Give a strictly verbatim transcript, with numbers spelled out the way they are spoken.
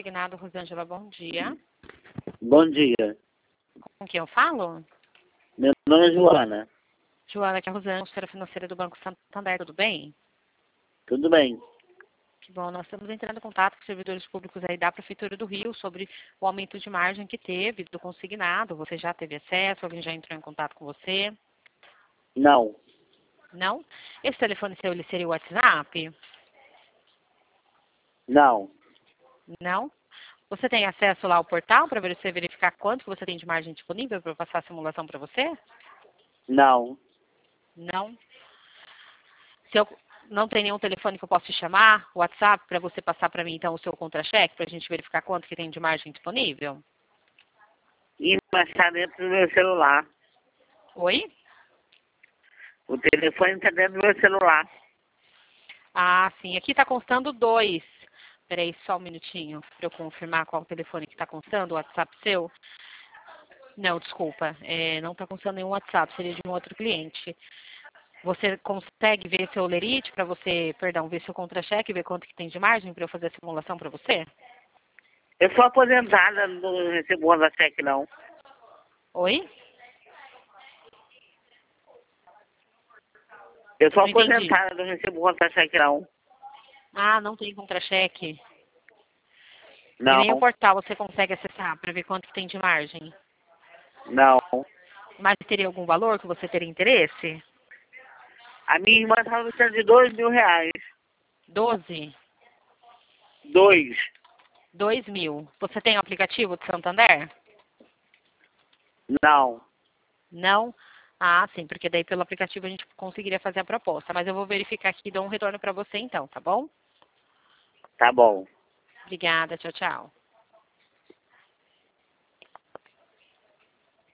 Consignado, Rosângela, bom dia. Bom dia. Com quem eu falo? Meu nome é Joana. Joana, aqui é a Rosângela, consultora financeira do Banco Santander, tudo bem? Tudo bem? Que bom, nós estamos entrando em contato com servidores públicos aí da Prefeitura do Rio sobre o aumento de margem que teve do consignado. Você já teve acesso? Alguém já entrou em contato com você? Não. Não? Esse telefone seu, ele seria o WhatsApp? Não. Não? Você tem acesso lá ao portal para você verificar quanto que você tem de margem disponível para eu passar a simulação para você? Não. Não? Se eu não tem nenhum telefone que eu possa te chamar, WhatsApp, para você passar para mim então o seu contra-cheque, para a gente verificar quanto que tem de margem disponível? E mas está dentro do meu celular. Oi? O telefone está dentro do meu celular. Ah, sim. Aqui está constando dois. Peraí, só um minutinho, para eu confirmar qual o telefone que está constando, o WhatsApp seu. Não, desculpa, é, não está constando nenhum WhatsApp, seria de um outro cliente. Você consegue ver seu lerite para você, perdão, ver seu contra-cheque, ver quanto que tem de margem para eu fazer a simulação para você? Eu sou aposentada, não recebo contra-cheque, não. Oi? Eu sou Não entendi. aposentada, não recebo contra-cheque, não. Ah, não tem contra-cheque. E Não. nem o portal você consegue acessar para ver quanto que tem de margem. Não. Mas teria algum valor que você teria interesse? A minha irmã estava precisando de dois mil reais. Doze? Dois. Dois mil. Você tem o aplicativo de Santander? Não. Não? Ah, sim, porque daí pelo aplicativo a gente conseguiria fazer a proposta. Mas eu vou verificar aqui e dou um retorno para você então, tá bom? Tá bom. Obrigada, tchau, tchau.